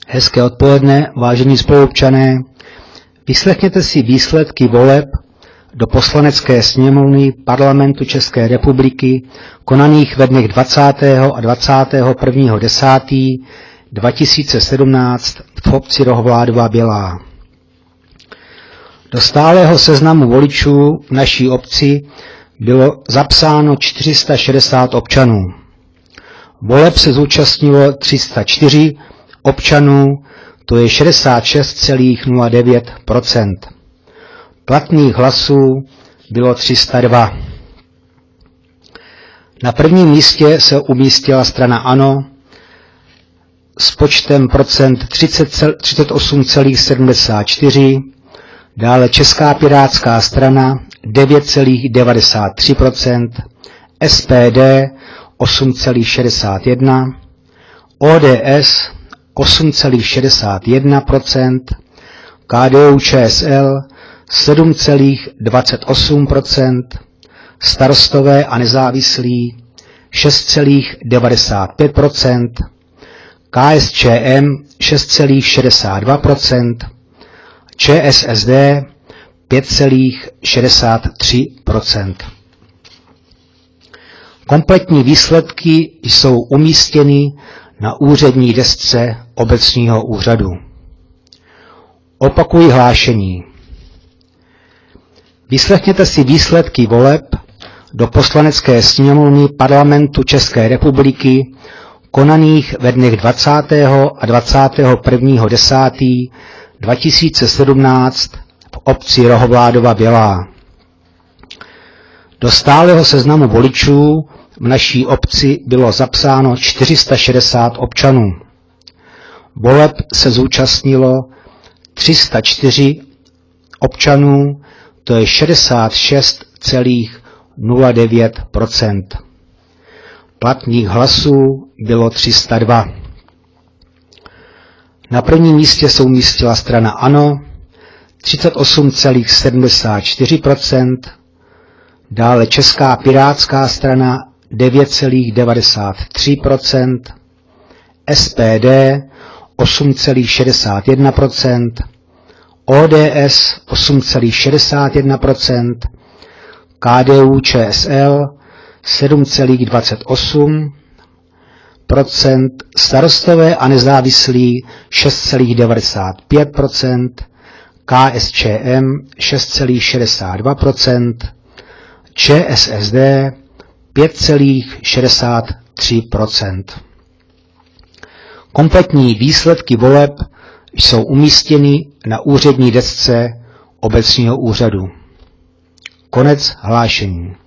Hezké odpoledne, vážení spoluobčané. Vyslechněte si výsledky voleb do Poslanecké sněmovny Parlamentu České republiky konaných ve dnech 20. a 21. 10. 2017 v obci Rohovládova Bělá. Do stálého seznamu voličů v naší obci bylo zapsáno 460 občanů. Voleb se zúčastnilo 304 občanů, to je 66,09%. Platných hlasů bylo 302. Na prvním místě se umístila strana ANO s počtem procent 38,74, dále Česká pirátská strana 9,93%, SPD 8,61%, ODS 8,61%, KDU-ČSL 7,28%, Starostové a nezávislí 6,95%, KSČM 6,62%, ČSSD 5,63%. Kompletní výsledky jsou umístěny na úřední desce obecního úřadu. Opakuji hlášení. Vyslechněte si výsledky voleb do Poslanecké sněmovny Parlamentu České republiky konaných ve dnech 20. a 21. 10. 2017 v obci Rohovládova Bělá. Do stálého seznamu voličů v naší obci bylo zapsáno 460 občanů. Voleb se zúčastnilo 304 občanů, to je 66,09%. Platných hlasů bylo 302. Na prvním místě se umístila strana ANO 38,74%, dále Česká pirátská strana 9,93%, SPD 8,61%, ODS 8,61%, KDU-ČSL 7,28%, Starostové a nezávislí 6,95%, KSČM 6,62%, ČSSD 5,63%. Kompletní výsledky voleb jsou umístěny na úřední desce obecního úřadu. Konec hlášení.